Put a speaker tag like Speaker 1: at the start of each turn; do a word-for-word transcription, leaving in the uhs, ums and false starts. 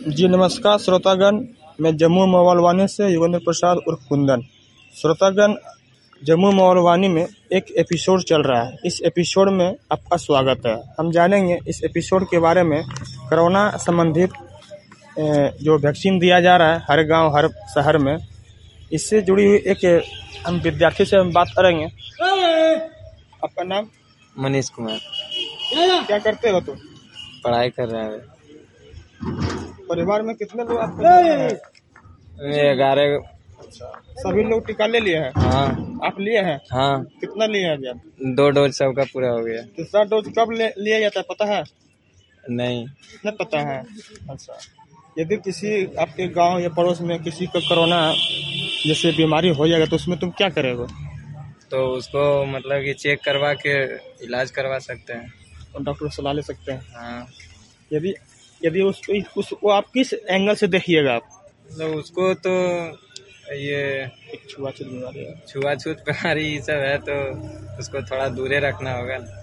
Speaker 1: जी नमस्कार श्रोतागण, मैं जम्मू मोबाइल से योगेंद्र प्रसाद उर्फ कुंदन। श्रोतागण, जम्मू मोबाइल में एक एपिसोड चल रहा है। इस एपिसोड में आपका स्वागत है। हम जानेंगे इस एपिसोड के बारे में कोरोना संबंधित जो वैक्सीन दिया जा रहा है हर गांव हर शहर में, इससे जुड़ी हुई एक हम विद्यार्थी से हम बात करेंगे। आपका नाम?
Speaker 2: मनीष कुमार।
Speaker 1: क्या करते हो तुम?
Speaker 2: पढ़ाई कर रहा है।
Speaker 1: परिवार में कितने लोग आपके हैं?
Speaker 2: ग्यारह।
Speaker 1: सभी लोग टीका ले लिए हैं?
Speaker 2: हाँ।
Speaker 1: आप लिए हैं?
Speaker 2: हाँ।
Speaker 1: कितना लिए हैं अभी आप?
Speaker 2: दो डोज सबका पूरा हो गया।
Speaker 1: तीसरा डोज कब ले, लिया जाता है पता है?
Speaker 2: नहीं।
Speaker 1: नहीं पता है। अच्छा, यदि किसी आपके गांव या पड़ोस में किसी को कोरोना जैसे बीमारी हो जाएगा तो उसमें तुम क्या करोगे?
Speaker 2: तो उसको मतलब कि चेक करवा के इलाज करवा सकते हैं
Speaker 1: और डॉक्टर से सलाह ले सकते हैं।
Speaker 2: हाँ।
Speaker 1: यदि यदि उसको उसको आप किस एंगल से देखिएगा? आप
Speaker 2: मतलब उसको तो ये
Speaker 1: छुआछूत बीमारी है,
Speaker 2: छुआछूत बीमारी ये सब है तो उसको थोड़ा दूरे रखना होगा।